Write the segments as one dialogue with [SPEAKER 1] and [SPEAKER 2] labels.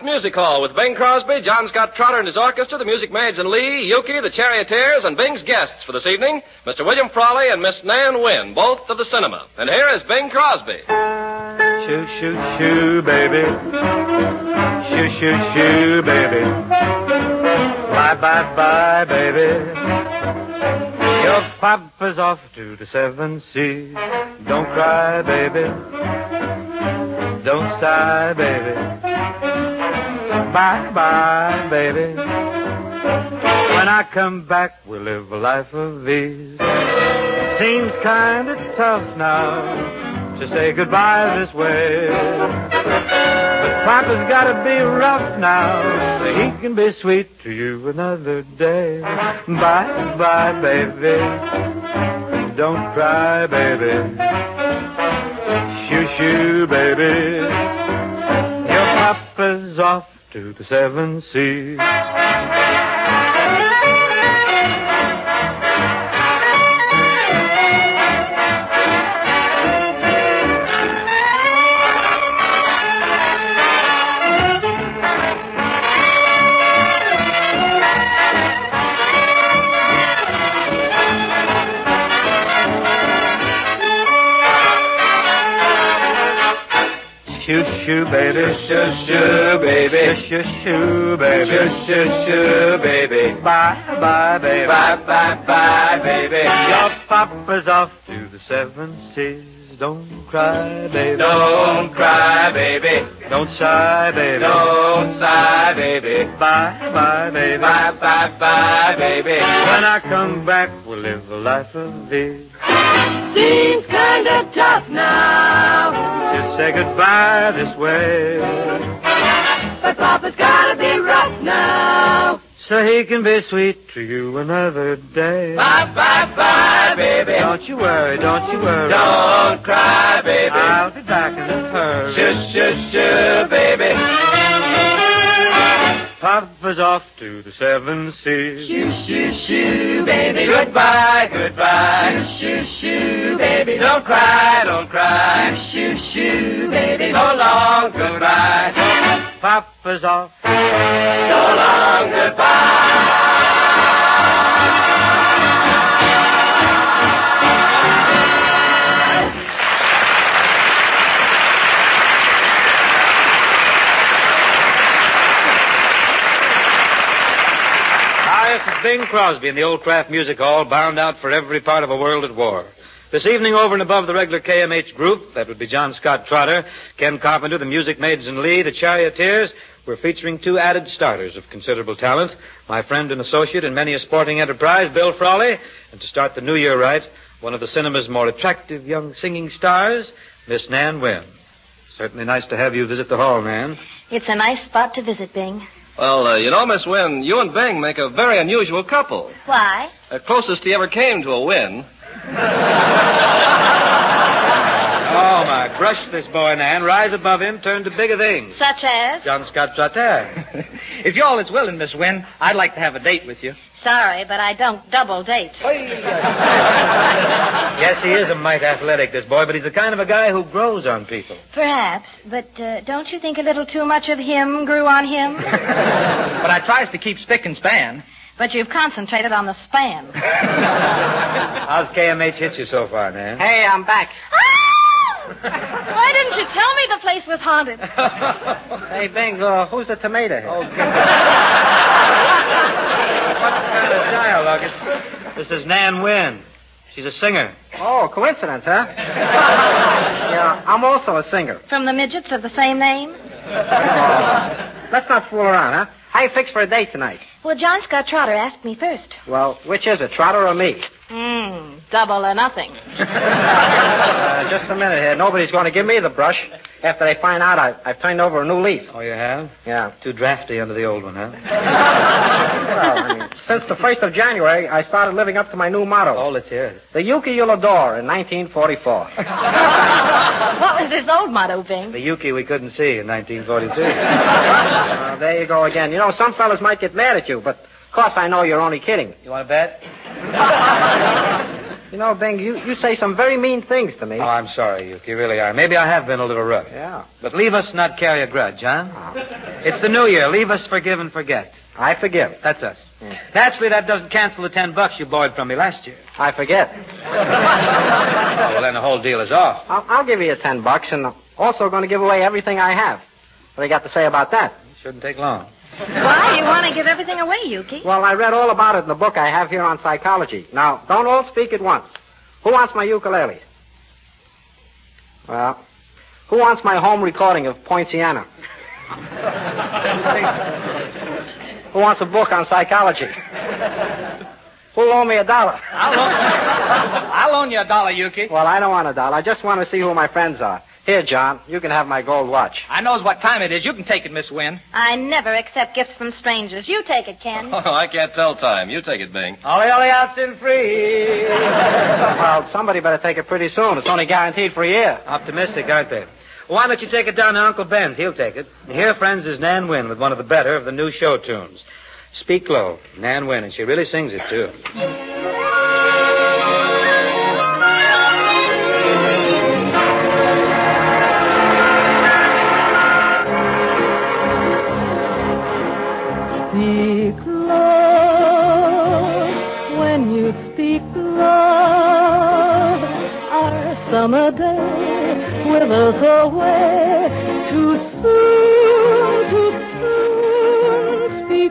[SPEAKER 1] Music Hall with Bing Crosby, John Scott Trotter and his orchestra, the Music Maids and Lee, Yuki, the Charioteers, and Bing's guests for this evening, Mr. William Frawley and Miss Nan Wynn, both of the cinema. And here is Bing Crosby.
[SPEAKER 2] Shoo, shoo, shoo, baby. Shoo, shoo, shoo, baby. Bye, bye, bye, baby. Your papa's off to the 7 Seas. Don't cry, baby. Don't sigh, baby. Bye, bye, baby. When I come back, we'll live a life of ease. Seems kind of tough now to say goodbye this way. But Papa's gotta be rough now so he can be sweet to you another day. Bye, bye, baby. Don't cry, baby. Shoo, shoo, baby. Your Papa's off to the 7 Seas. Shoo, shoo, baby. Shoo, shoo, baby. Shoo, shoo, baby. Shoo, shoo, shoo, baby. Bye, bye, baby. Bye, bye, bye, baby. Your Papa's off to the 7 Seas. Don't cry, baby. Don't cry, baby. Don't sigh, baby. Don't sigh, baby. Bye, bye, baby. Bye, bye, bye, baby. When I come back, we'll live a life of ease.
[SPEAKER 3] Seems kind of tough now
[SPEAKER 2] to say goodbye this way.
[SPEAKER 3] But Papa's gotta be rough now
[SPEAKER 2] so he can be sweet to you another day.
[SPEAKER 3] Bye, bye, bye, baby.
[SPEAKER 2] Don't you worry, don't you worry.
[SPEAKER 3] Don't cry, baby.
[SPEAKER 2] I'll be back in a hurry.
[SPEAKER 3] Shoo, shoo, shoo, baby.
[SPEAKER 2] Papa's off to the 7 Seas.
[SPEAKER 3] Shoo, shoo, shoo, baby.
[SPEAKER 1] Goodbye, goodbye.
[SPEAKER 3] Shoo, shoo, shoo, baby.
[SPEAKER 1] Don't cry, don't cry.
[SPEAKER 3] Shoo, shoo, baby.
[SPEAKER 1] So long, goodbye.
[SPEAKER 2] Papa's off.
[SPEAKER 3] So long, goodbye.
[SPEAKER 2] This is Bing Crosby in the Old Kraft Music Hall, bound out for every part of a world at war. This evening, over and above the regular KMH group, that would be John Scott Trotter, Ken Carpenter, the Music Maids and Lee, the Charioteers, we're featuring 2 added starters of considerable talent, my friend and associate in many a sporting enterprise, Bill Frawley, and to start the new year right, one of the cinema's more attractive young singing stars, Miss Nan Wynn. Certainly nice to have you visit the hall, Nan.
[SPEAKER 4] It's a nice spot to visit, Bing.
[SPEAKER 1] Well, you know, Miss Wynn, you and Bing make a very unusual couple.
[SPEAKER 4] Why?
[SPEAKER 1] Closest he ever came to a win.
[SPEAKER 2] Oh, my. Brush this boy, Nan. Rise above him. Turn to bigger things.
[SPEAKER 4] Such as?
[SPEAKER 2] John Scott Trotter.
[SPEAKER 5] If y'all is willing, Miss Wynn, I'd like to have a date with you.
[SPEAKER 4] Sorry, but I don't double date.
[SPEAKER 2] Yes, he is a mite athletic, this boy, but he's the kind of a guy who grows on people.
[SPEAKER 4] Perhaps, but don't you think a little too much of him grew on him?
[SPEAKER 5] But I tries to keep spick and span.
[SPEAKER 4] But you've concentrated on the span.
[SPEAKER 2] How's KMH hit you so far, Nan?
[SPEAKER 5] Hey, I'm back.
[SPEAKER 4] Why didn't you tell me the place was haunted?
[SPEAKER 5] Hey, Bing, who's the tomato here?
[SPEAKER 2] Oh, what kind of dialogue is this? Is Nan Wynn. She's a singer.
[SPEAKER 5] Oh, coincidence, huh? Yeah, I'm also a singer.
[SPEAKER 4] From the midgets of the same name?
[SPEAKER 5] Let's not fool around, huh? How you fix for a date tonight?
[SPEAKER 4] Well, John Scott Trotter asked me first.
[SPEAKER 5] Well, which is it, Trotter or me?
[SPEAKER 4] Double or nothing.
[SPEAKER 5] Just a minute here. Nobody's going to give me the brush after they find out I've turned over a new leaf.
[SPEAKER 2] Oh, you have?
[SPEAKER 5] Yeah.
[SPEAKER 2] Too drafty under the old one, huh?
[SPEAKER 5] Well, since the 1st of January, I started living up to my new motto.
[SPEAKER 2] Oh, let's hear it.
[SPEAKER 5] The Yuki you'll adore in 1944.
[SPEAKER 4] What was his old motto, Bing?
[SPEAKER 2] The Yuki we couldn't see in 1942.
[SPEAKER 5] There you go again. You know, some fellas might get mad at you, but of course I know you're only kidding.
[SPEAKER 2] You want to bet?
[SPEAKER 5] You know, Bing, you say some very mean things to me.
[SPEAKER 2] Oh, I'm sorry, Yuki, really are. Maybe I have been a little rough.
[SPEAKER 5] Yeah.
[SPEAKER 2] But leave us not carry a grudge, huh? It's the new year. Leave us, forgive, and forget.
[SPEAKER 5] I forgive.
[SPEAKER 2] That's us. Naturally, that doesn't cancel the $10 you borrowed from me last year.
[SPEAKER 5] I forget.
[SPEAKER 2] Oh, well, then the whole deal is off.
[SPEAKER 5] I'll give you your $10, and I'm also going to give away everything I have. What do you got to say about that?
[SPEAKER 2] Shouldn't take long.
[SPEAKER 4] Why do you want to give everything away, Yuki?
[SPEAKER 5] Well, I read all about it in the book I have here on psychology. Now, don't all speak at once. Who wants my ukulele? Well, who wants my home recording of Poinciana? Who wants a book on psychology? Who'll loan me $1?
[SPEAKER 6] I'll loan you $1, Yuki.
[SPEAKER 5] Well, I don't want $1. I just want to see who my friends are. Here, John, you can have my gold watch.
[SPEAKER 6] I knows what time it is. You can take it, Miss Wynn.
[SPEAKER 4] I never accept gifts from strangers. You take it, Ken.
[SPEAKER 1] Oh, I can't tell time. You take it, Bing.
[SPEAKER 2] Ollie, ollie, outs and free.
[SPEAKER 5] Well, somebody better take it pretty soon. It's only guaranteed for a year.
[SPEAKER 2] Optimistic, aren't they? Well, why don't you take it down to Uncle Ben's? He'll take it. And here, friends, is Nan Wynn with one of the better of the new show tunes. Speak Low, Nan Wynn, and she really sings it, too.
[SPEAKER 7] Speak low, when you speak love, our summer day withers away. Too soon, speak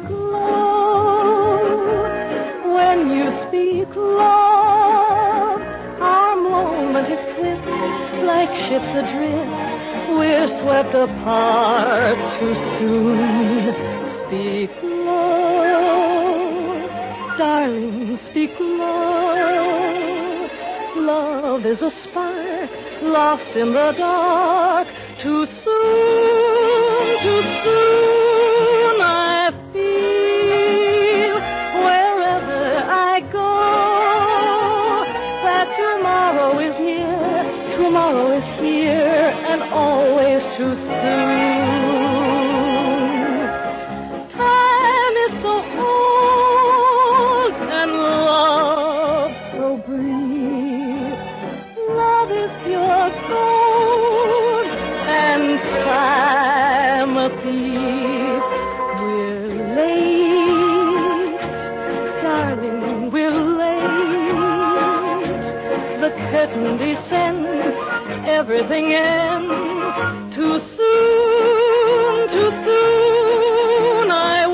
[SPEAKER 7] low. When you speak love, our moment is swift, like ships adrift. We're swept apart too soon. Speak low, darling, speak low. Love is a spark lost in the dark. Too soon I feel wherever I go that tomorrow is near, tomorrow is here, and always too soon. Curtain descends, everything ends. Too soon I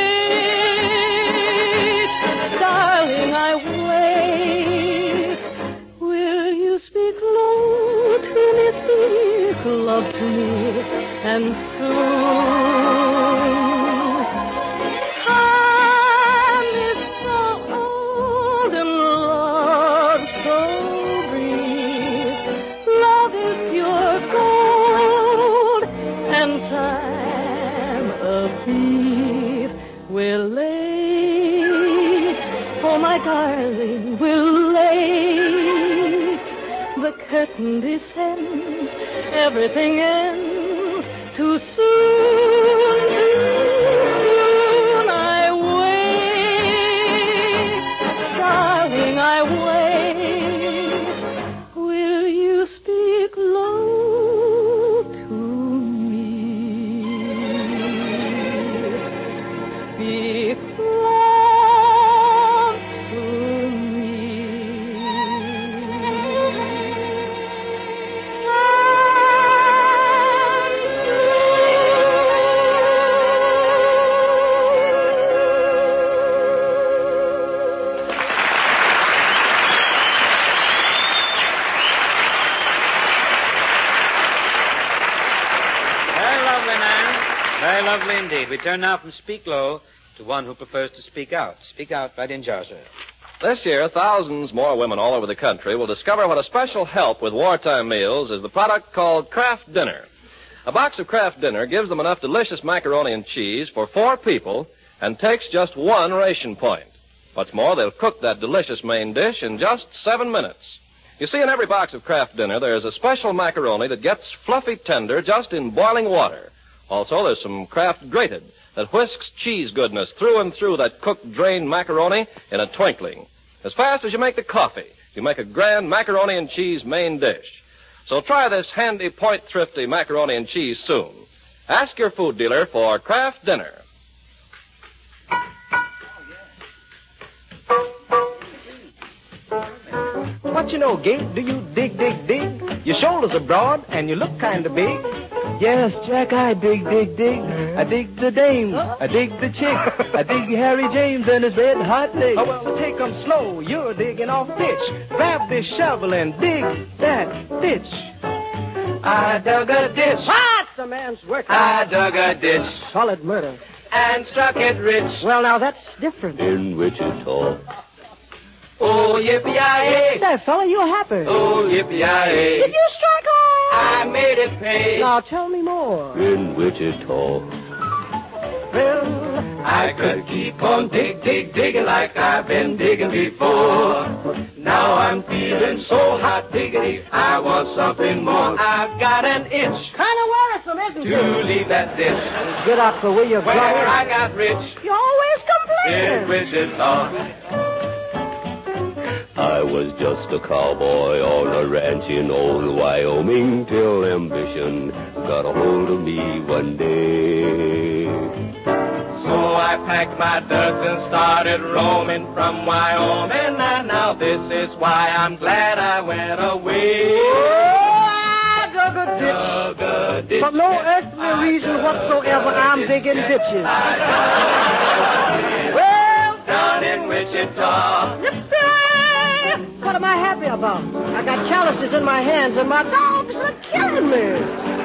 [SPEAKER 7] wait. Darling, I wait. Will you speak low to me, speak love to me, and soon. Time is so old and love so gold, and time a thief. We're late, oh my darling, we're late. The curtain descends, everything ends. Too soon I wait, darling, I wait. Will you speak low to me? Speak low to me.
[SPEAKER 2] Very lovely indeed. We turn now from Speak Low to one who prefers to speak out. Speak out, right in, Jar, sir.
[SPEAKER 1] This year, thousands more women all over the country will discover what a special help with wartime meals is the product called Kraft Dinner. A box of Kraft Dinner gives them enough delicious macaroni and cheese for 4 people and takes just 1 ration point. What's more, they'll cook that delicious main dish in just 7 minutes. You see, in every box of Kraft Dinner, there's a special macaroni that gets fluffy tender just in boiling water. Also, there's some Kraft Grated that whisks cheese goodness through and through that cooked, drained macaroni in a twinkling. As fast as you make the coffee, you make a grand macaroni and cheese main dish. So try this handy, point-thrifty macaroni and cheese soon. Ask your food dealer for Kraft Dinner.
[SPEAKER 8] What you know, Gig? Do you dig? Your shoulders are broad and you look kind of big. Yes, Jack, I dig. I dig the dames, I dig the chicks, I dig Harry James and his red hot legs. Oh, well, take 'em slow, you're digging off pitch. Grab this shovel and dig that ditch. I dug a ditch.
[SPEAKER 5] What? The man's work.
[SPEAKER 8] I dug a ditch
[SPEAKER 5] Solid murder.
[SPEAKER 8] and struck it rich.
[SPEAKER 5] Well, now that's different.
[SPEAKER 9] In Wichita.
[SPEAKER 8] Oh, yippee-yi-yay.
[SPEAKER 5] Say, fella, you're happy.
[SPEAKER 8] Oh, yippee-yi-yay.
[SPEAKER 5] Did you strike off?
[SPEAKER 8] I made it pay.
[SPEAKER 5] Now tell me more.
[SPEAKER 9] In Wichita.
[SPEAKER 8] Well, I could keep on digging like I've been digging before. Now I'm feeling so hot diggity, I want something more. I've got an itch
[SPEAKER 5] Kind of worrisome, isn't
[SPEAKER 8] to
[SPEAKER 5] it?
[SPEAKER 8] leave that ditch
[SPEAKER 5] Get up the way you're
[SPEAKER 8] where
[SPEAKER 5] going.
[SPEAKER 8] I got rich
[SPEAKER 5] You're always
[SPEAKER 8] in
[SPEAKER 5] complaining.
[SPEAKER 8] Wichita.
[SPEAKER 9] I was just a cowboy on a ranch in old Wyoming till ambition got a hold of me one day.
[SPEAKER 8] So I packed my duds and started roaming from Wyoming, and now this is why I'm glad I went away.
[SPEAKER 5] I dug a ditch.
[SPEAKER 8] Dug a ditch.
[SPEAKER 5] For no earthly reason whatsoever, I'm digging ditches. Well,
[SPEAKER 8] Down in Wichita.
[SPEAKER 5] yippee! What am I happy about? I got calluses in my hands and my dogs are killing me.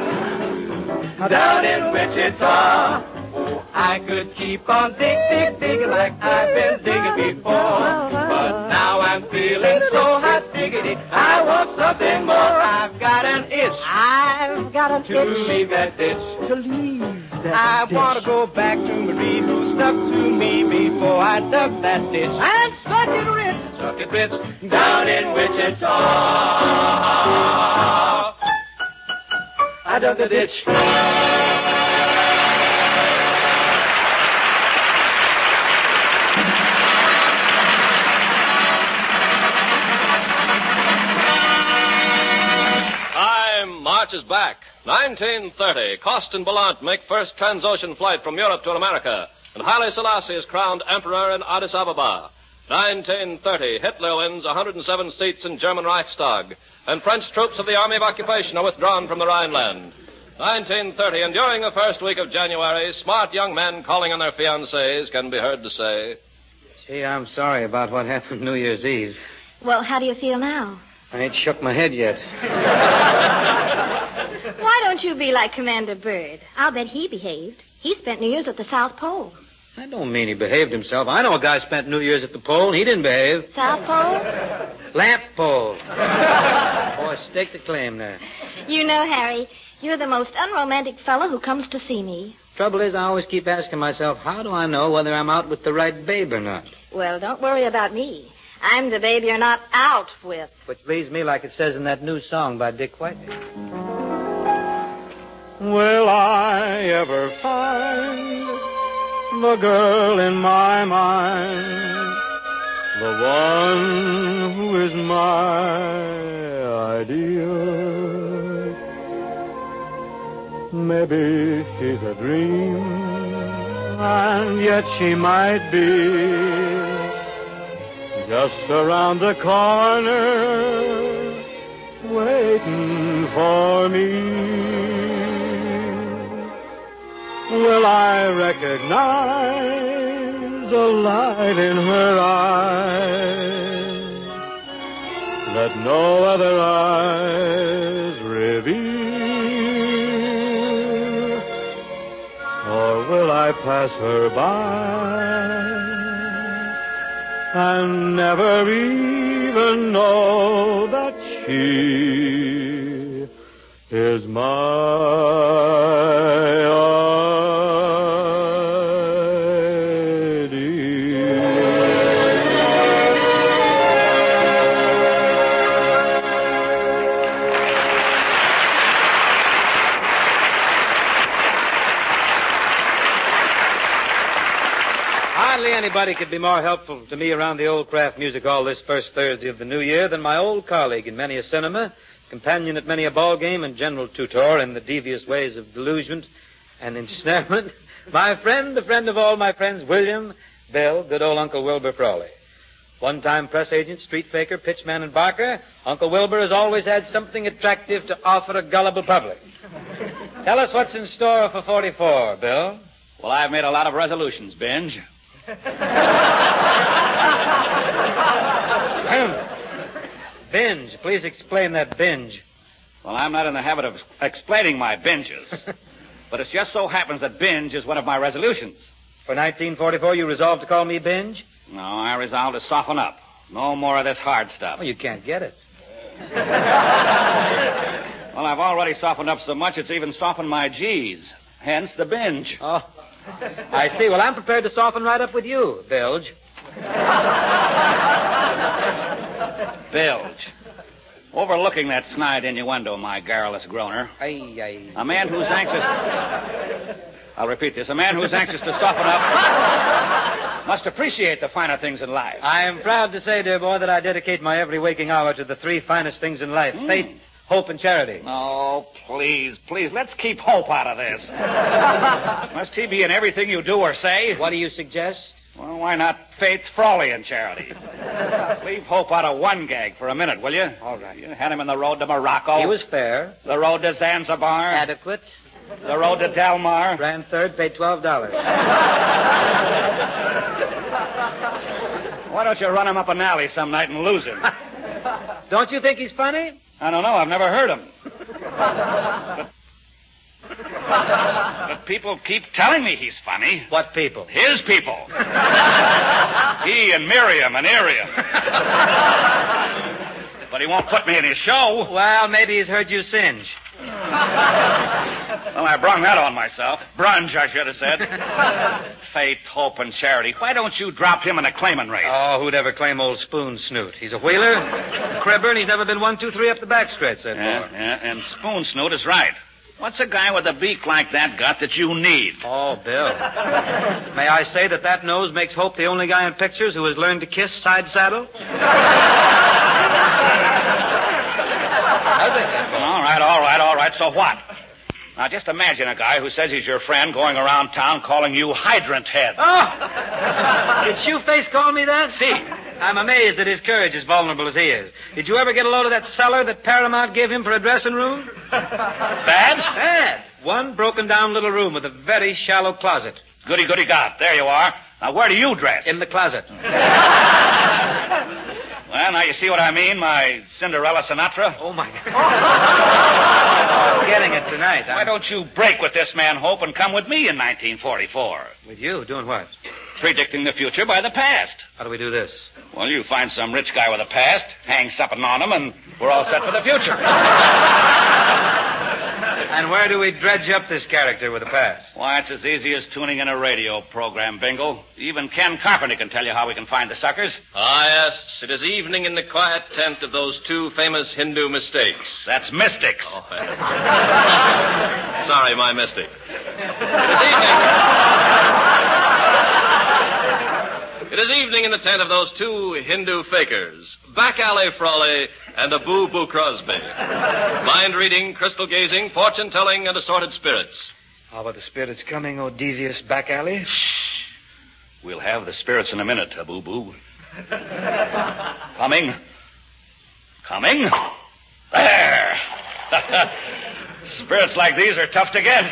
[SPEAKER 8] Down in Wichita. Oh, I could keep on digging like I've been digging before. But now I'm feeling so hot diggity, I want something more. I've got an itch
[SPEAKER 5] I've got an
[SPEAKER 8] to
[SPEAKER 5] itch
[SPEAKER 8] leave that ditch.
[SPEAKER 5] to leave that
[SPEAKER 8] I
[SPEAKER 5] ditch.
[SPEAKER 8] want to go back to Marie, who stuck to me before I dug that ditch.
[SPEAKER 5] And stuck it rich.
[SPEAKER 8] Stuck it rich down in Wichita. I dug the ditch.
[SPEAKER 1] Time marches back. 1930, Cost and Ballant make first transocean flight from Europe to America, and Haile Selassie is crowned emperor in Addis Ababa. 1930, Hitler wins 107 seats in German Reichstag, and French troops of the Army of Occupation are withdrawn from the Rhineland. 1930, and during the first week of January, smart young men calling on their fiancées can be heard to say,
[SPEAKER 2] Gee, I'm sorry about what happened New Year's Eve.
[SPEAKER 4] Well, how do you feel now?
[SPEAKER 2] I ain't shook my head yet.
[SPEAKER 4] Why don't you be like Commander Byrd? I'll bet he behaved. He spent New Year's at the South Pole.
[SPEAKER 2] I don't mean he behaved himself. I know a guy spent New Year's at the pole, and he didn't behave.
[SPEAKER 4] South Pole?
[SPEAKER 2] Lamp pole. Boy, stake the claim there.
[SPEAKER 4] You know, Harry, you're the most unromantic fellow who comes to see me.
[SPEAKER 2] Trouble is, I always keep asking myself, how do I know whether I'm out with the right babe or not?
[SPEAKER 4] Well, don't worry about me. I'm the babe you're not out with.
[SPEAKER 2] Which leaves me like it says in that new song by Dick White. Will I ever find the girl in my mind, the one who is my ideal? Maybe she's a dream, and yet she might be just around the corner, waiting for me. Will I recognize the light in her eyes that no other eyes reveal? Or will I pass her by and never even know that she is my Hardly anybody could be more helpful to me around the old Kraft Music Hall this first Thursday of the new year than my old colleague in many a cinema, companion at many a ball game, and general tutor in the devious ways of delusion, And ensnarement, my friend, the friend of all my friends, William, Bill, good old Uncle Wilbur Frawley. One-time press agent, street faker, pitchman, and barker, Uncle Wilbur has always had something attractive to offer a gullible public. Tell us what's in store for 44, Bill.
[SPEAKER 6] Well, I've made a lot of resolutions, Binge.
[SPEAKER 2] Binge, please explain that binge.
[SPEAKER 6] Well, I'm not in the habit of explaining my binges. But it just so happens that binge is one of my resolutions.
[SPEAKER 2] For 1944, you resolved to call me Binge?
[SPEAKER 6] No, I resolved to soften up. No more of this hard stuff.
[SPEAKER 2] Oh, you can't get it.
[SPEAKER 6] Well, I've already softened up so much it's even softened my G's. Hence the binge.
[SPEAKER 2] Oh, I see. Well, I'm prepared to soften right up with you, Bilge.
[SPEAKER 6] Bilge. Overlooking that snide innuendo, my garrulous groaner. A man who's anxious... I'll repeat this. A man who's anxious to soften up must appreciate the finer things in life.
[SPEAKER 2] I am proud to say, dear boy, that I dedicate my every waking hour to the three finest things in life. Faith, hope, and charity.
[SPEAKER 6] Oh, please, let's keep hope out of this. Must he be in everything you do or say?
[SPEAKER 2] What do you suggest?
[SPEAKER 6] Well, why not Faith, Frawley, and charity? Leave hope out of one gag for a minute, will you?
[SPEAKER 2] All right.
[SPEAKER 6] You had him in the road to Morocco.
[SPEAKER 2] He was fair.
[SPEAKER 6] The road to Zanzibar.
[SPEAKER 2] Adequate.
[SPEAKER 6] The road to Delmar.
[SPEAKER 2] Ran third, paid $12.
[SPEAKER 6] Why don't you run him up an alley some night and lose him?
[SPEAKER 2] Don't you think he's funny?
[SPEAKER 6] I don't know. I've never heard him. But people keep telling me he's funny.
[SPEAKER 2] What people?
[SPEAKER 6] His people. He and Miriam and Iriam. But he won't put me in his show.
[SPEAKER 2] Well, maybe he's heard you singe.
[SPEAKER 6] Well, I brung that on myself. Brunge, I should have said. Faith, hope, and charity. Why don't you drop him in a claiming race?
[SPEAKER 2] Oh, who'd ever claim old Spoon Snoot? He's a wheeler, a cribber, and he's never been 1, 2, 3 up the backstretch, that boy.
[SPEAKER 6] Yeah, and Spoon Snoot is right. What's a guy with a beak like that got that you need?
[SPEAKER 2] Oh, Bill. May I say that nose makes Hope the only guy in pictures who has learned to kiss side saddle?
[SPEAKER 6] All right. So what? Now, just imagine a guy who says he's your friend going around town calling you Hydrant Head.
[SPEAKER 2] Oh! Did Shoeface call me that?
[SPEAKER 6] See.
[SPEAKER 2] I'm amazed that his courage is vulnerable as he is. Did you ever get a load of that cellar that Paramount gave him for a dressing room?
[SPEAKER 6] Bad?
[SPEAKER 2] Bad. One broken-down little room with a very shallow closet.
[SPEAKER 6] Goody God. There you are. Now, where do you dress?
[SPEAKER 2] In the closet.
[SPEAKER 6] Well, now you see what I mean, my Cinderella Sinatra?
[SPEAKER 2] Oh, my God. Getting it tonight.
[SPEAKER 6] Why don't you break with this man, Hope, and come with me in 1944?
[SPEAKER 2] With you? Doing what?
[SPEAKER 6] Predicting the future by the past.
[SPEAKER 2] How do we do this?
[SPEAKER 6] Well, you find some rich guy with a past, hang something on him, and we're all set for the future.
[SPEAKER 2] And where do we dredge up this character with a past?
[SPEAKER 6] Why, it's as easy as tuning in a radio program, Bingle. Even Ken Carpenter can tell you how we can find the suckers.
[SPEAKER 1] Ah, yes. It is evening in the quiet tent of those two famous Hindu mystics.
[SPEAKER 6] That's mystics.
[SPEAKER 1] Oh, yes. Sorry, my mystic. It is evening. It is evening in the tent of those two Hindu fakers, Back Alley Frawley and a Boo Crosby. Mind reading, crystal gazing, fortune telling, and assorted spirits.
[SPEAKER 2] How about the spirits coming, oh devious Back Alley?
[SPEAKER 6] Shh. We'll have the spirits in a minute, Boo. Coming. There. Spirits like these are tough to get.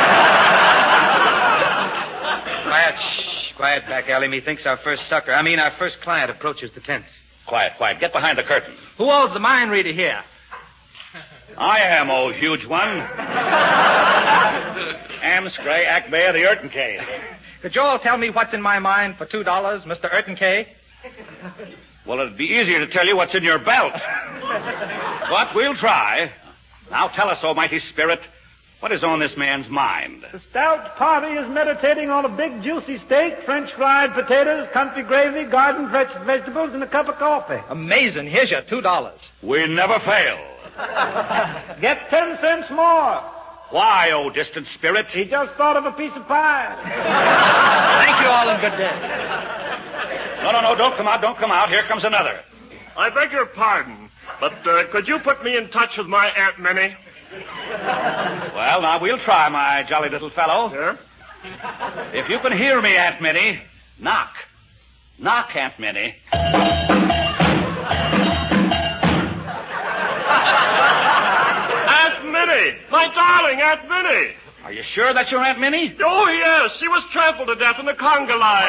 [SPEAKER 2] Quiet, shh. Quiet, Back Alley. Methinks our first client approaches the tent.
[SPEAKER 6] Quiet. Get behind the curtain.
[SPEAKER 5] Who holds the mind reader here?
[SPEAKER 6] I am, oh huge one. Amscray, Akbay of the Urtencade.
[SPEAKER 5] Could you all tell me what's in my mind for $2, Mr. Urtencade?
[SPEAKER 6] Well, it'd be easier to tell you what's in your belt. But we'll try. Now tell us, oh mighty spirit, what is on this man's mind?
[SPEAKER 10] The stout party is meditating on a big juicy steak, French fried potatoes, country gravy, garden fresh vegetables, and a cup of coffee.
[SPEAKER 5] Amazing. Here's your $2.
[SPEAKER 6] We never fail.
[SPEAKER 10] Get 10 cents more.
[SPEAKER 6] Why, oh distant spirit?
[SPEAKER 10] He just thought of a piece of pie.
[SPEAKER 5] Thank you all and good day.
[SPEAKER 6] No, don't come out. Here comes another.
[SPEAKER 11] I beg your pardon, but could you put me in touch with my Aunt Minnie?
[SPEAKER 6] Well, now, we'll try, my jolly little fellow.
[SPEAKER 11] Sure.
[SPEAKER 6] If you can hear me, Aunt Minnie, knock. Knock, Aunt Minnie.
[SPEAKER 11] Aunt Minnie! My darling Aunt Minnie!
[SPEAKER 6] Are you sure that's your Aunt Minnie?
[SPEAKER 11] Oh, yes. She was trampled to death in the conga line.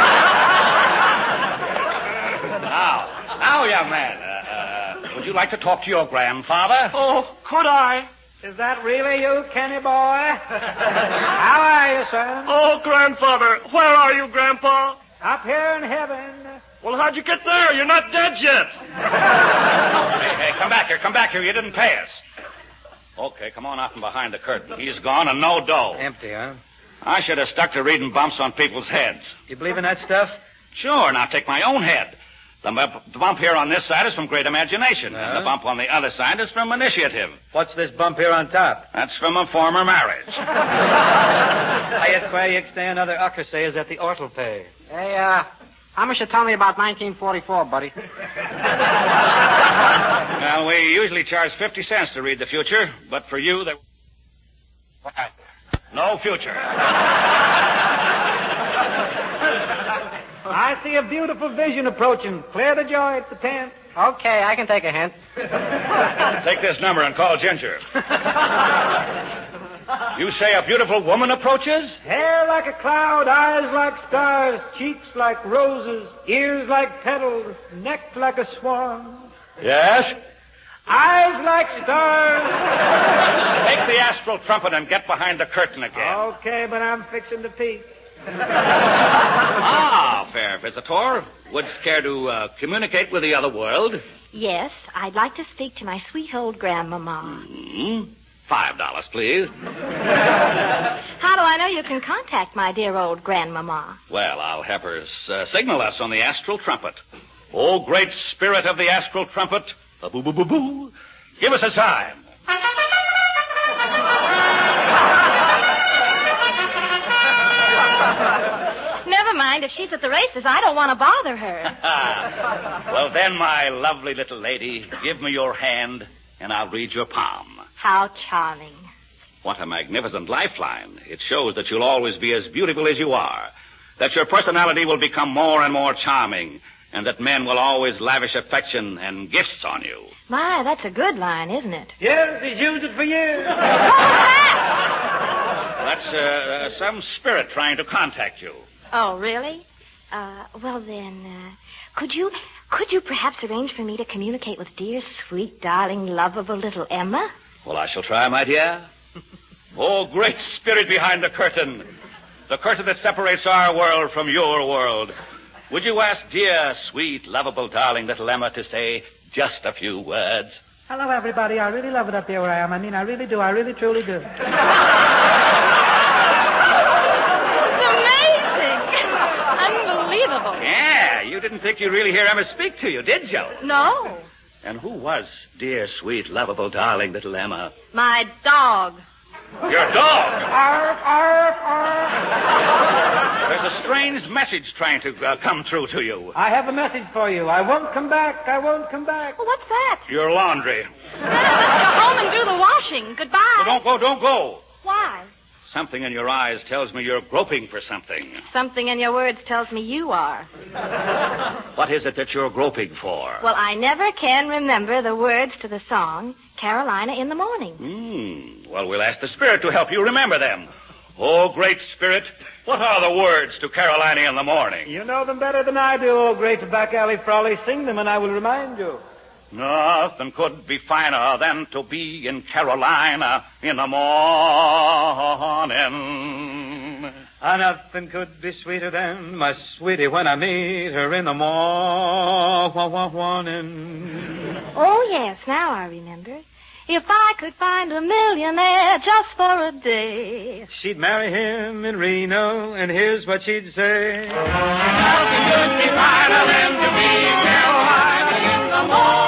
[SPEAKER 6] Now, young man, would you like to talk to your grandfather?
[SPEAKER 11] Oh, could I?
[SPEAKER 5] Is that really you, Kenny boy? How are you, son?
[SPEAKER 11] Oh, Grandfather. Where are you, Grandpa?
[SPEAKER 5] Up here in heaven.
[SPEAKER 11] Well, how'd you get there? You're not dead yet.
[SPEAKER 6] Hey, come back here. You didn't pay us. Okay, come on out from behind the curtain. He's gone and no dough.
[SPEAKER 5] Empty, huh?
[SPEAKER 6] I should have stuck to reading bumps on people's heads.
[SPEAKER 5] You believe in that stuff?
[SPEAKER 6] Sure, now take my own head. The bump here on this side is from great imagination, and the bump on the other side is from initiative.
[SPEAKER 5] What's this bump here on top?
[SPEAKER 6] That's from a former marriage.
[SPEAKER 5] I yet quite stay another say is at the ortal pay. Hey, how much you tell me about 1944, buddy?
[SPEAKER 6] Well, we usually charge 50 cents to read the future, but for you, there... No future.
[SPEAKER 5] I see a beautiful vision approaching. Clear the joint, the tent. Okay, I can take a hint.
[SPEAKER 6] Take this number and call Ginger. You say a beautiful woman approaches?
[SPEAKER 5] Hair like a cloud, eyes like stars, cheeks like roses, ears like petals, neck like a swan.
[SPEAKER 6] Yes?
[SPEAKER 5] Eyes like stars.
[SPEAKER 6] Take the astral trumpet and get behind the curtain again.
[SPEAKER 5] Okay, but I'm fixing to peek.
[SPEAKER 6] Fair visitor. Would you care to communicate with the other world?
[SPEAKER 4] Yes, I'd like to speak to my sweet old grandmama.
[SPEAKER 6] $5, please.
[SPEAKER 4] How do I know you can contact my dear old grandmama?
[SPEAKER 6] Well, I'll have her signal us on the astral trumpet. Oh, great spirit of the astral trumpet, boo-boo-boo-boo, give us a sign.
[SPEAKER 4] Never mind. If she's at the races, I don't want to bother her.
[SPEAKER 6] Well, then, my lovely little lady, give me your hand, and I'll read your palm.
[SPEAKER 4] How charming.
[SPEAKER 6] What a magnificent lifeline. It shows that you'll always be as beautiful as you are, that your personality will become more and more charming, and that men will always lavish affection and gifts on you.
[SPEAKER 4] My, that's a good line, isn't it?
[SPEAKER 5] Yes, he's used it for years.
[SPEAKER 6] That's some spirit trying to contact you.
[SPEAKER 4] Oh, really? Well then, could you perhaps arrange for me to communicate with dear, sweet, darling, lovable little Emma?
[SPEAKER 6] Well, I shall try, my dear. Oh, great spirit behind the curtain that separates our world from your world. Would you ask dear, sweet, lovable, darling little Emma to say just a few words?
[SPEAKER 5] Hello, everybody. I really love it up there where I am. I mean, I really do. I really, truly do.
[SPEAKER 4] Unbelievable.
[SPEAKER 6] Yeah, you didn't think you'd really hear Emma speak to you, did you?
[SPEAKER 4] No.
[SPEAKER 6] And who was dear, sweet, lovable, darling little Emma?
[SPEAKER 4] My dog.
[SPEAKER 6] Your dog?
[SPEAKER 5] Arf, arf, arf.
[SPEAKER 6] There's a strange message trying to come through to you.
[SPEAKER 5] I have a message for you. I won't come back. I won't come back.
[SPEAKER 4] Well, what's that?
[SPEAKER 6] Your laundry.
[SPEAKER 4] Let's go home and do the washing. Goodbye.
[SPEAKER 6] Well, don't go.
[SPEAKER 4] Why?
[SPEAKER 6] Something in your eyes tells me you're groping for something.
[SPEAKER 4] Something in your words tells me you are.
[SPEAKER 6] What is it that you're groping for?
[SPEAKER 4] Well, I never can remember the words to the song, Carolina in the Morning.
[SPEAKER 6] Well, we'll ask the Spirit to help you remember them. Oh, great Spirit, what are the words to Carolina in the Morning?
[SPEAKER 5] You know them better than I do, oh great back alley frolly. Sing them and I will remind you.
[SPEAKER 6] Nothing could be finer than to be in Carolina in the morning.
[SPEAKER 2] Nothing could be sweeter than my sweetie when I meet her in the morning.
[SPEAKER 4] Oh, yes, now I remember. If I could find a millionaire just for a day.
[SPEAKER 2] She'd marry him in Reno, and here's what she'd say.
[SPEAKER 3] Nothing could be finer than to be in Carolina in the morning.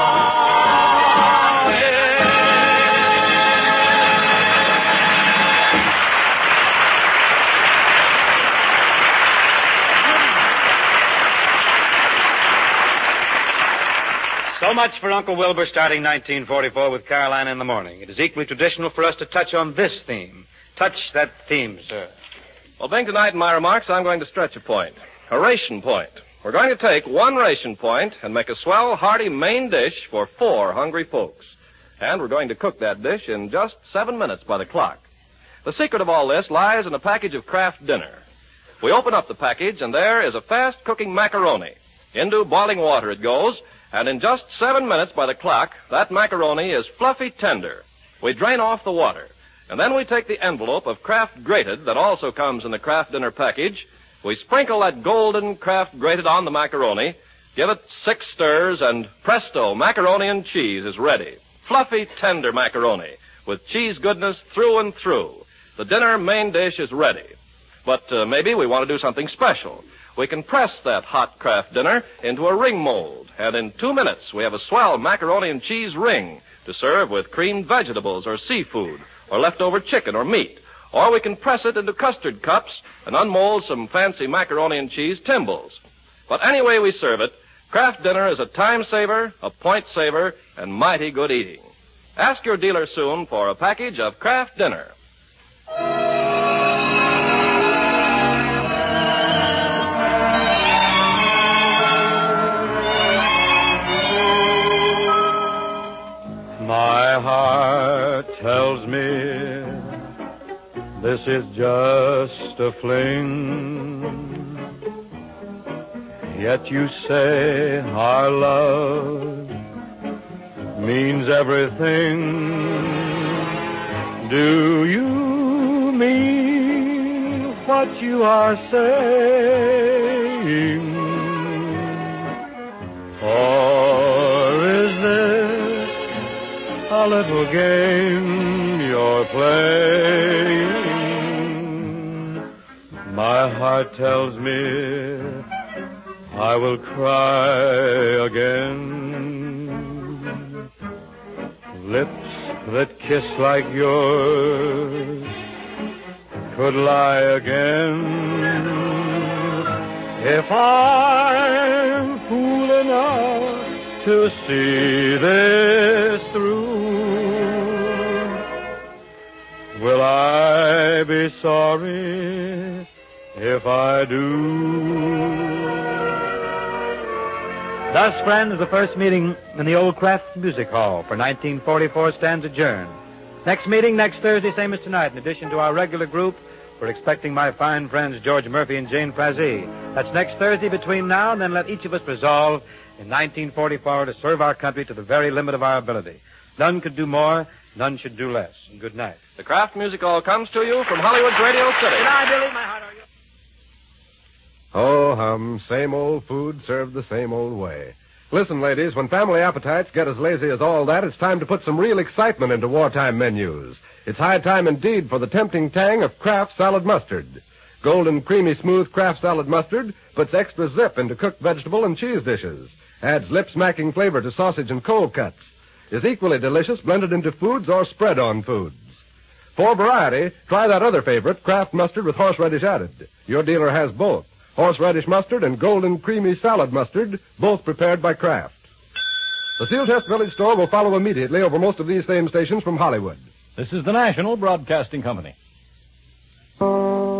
[SPEAKER 2] So much for Uncle Wilbur starting 1944 with Carolina in the Morning. It is equally traditional for us to touch on this theme. Touch that theme, sir.
[SPEAKER 1] Well, Bing, tonight in my remarks, I'm going to stretch a point. A ration point. We're going to take one ration point and make a swell, hearty main dish for 4 hungry folks. And we're going to cook that dish in just 7 minutes by the clock. The secret of all this lies in a package of Kraft Dinner. We open up the package, and there is a fast-cooking macaroni. Into boiling water it goes, and in just 7 minutes by the clock, that macaroni is fluffy tender. We drain off the water, and then we take the envelope of Kraft Grated that also comes in the Kraft Dinner package. We sprinkle that golden Kraft Grated on the macaroni, give it 6 stirs, and presto, macaroni and cheese is ready. Fluffy, tender macaroni with cheese goodness through and through. The dinner main dish is ready. But maybe we want to do something special. We can press that hot Kraft Dinner into a ring mold, and in 2 minutes we have a swell macaroni and cheese ring to serve with creamed vegetables or seafood or leftover chicken or meat. Or we can press it into custard cups and unmold some fancy macaroni and cheese timbales. But any way we serve it, Kraft Dinner is a time saver, a point saver, and mighty good eating. Ask your dealer soon for a package of Kraft Dinner.
[SPEAKER 2] My heart tells me this is just a fling. Yet you say our love means everything. Do you mean what you are saying? Or is this a little game you're playing? My heart tells me I will cry again. Lips that kiss like yours could lie again. If I'm fool enough to see this through, will I be sorry if I do? Thus, friends, the first meeting in the old Kraft Music Hall for 1944 stands adjourned. Next meeting next Thursday, same as tonight. In addition to our regular group, we're expecting my fine friends George Murphy and Jane Frazee. That's next Thursday. Between now and then, let each of us resolve in 1944 to serve our country to the very limit of our ability. None could do more, none should do less. And good night.
[SPEAKER 1] The Kraft Music Hall comes to you from Hollywood's Radio City.
[SPEAKER 5] Good night, Billy. My heart are you?
[SPEAKER 12] Oh, same old food served the same old way. Listen, ladies, when family appetites get as lazy as all that, it's time to put some real excitement into wartime menus. It's high time indeed for the tempting tang of Kraft Salad Mustard. Golden, creamy, smooth Kraft Salad Mustard puts extra zip into cooked vegetable and cheese dishes, adds lip-smacking flavor to sausage and cold cuts, is equally delicious blended into foods or spread on foods. For variety, try that other favorite, Kraft Mustard with horseradish added. Your dealer has both. Horseradish mustard and golden creamy salad mustard, both prepared by Kraft. The Seal Test Village store will follow immediately over most of these same stations from Hollywood.
[SPEAKER 13] This is the National Broadcasting Company.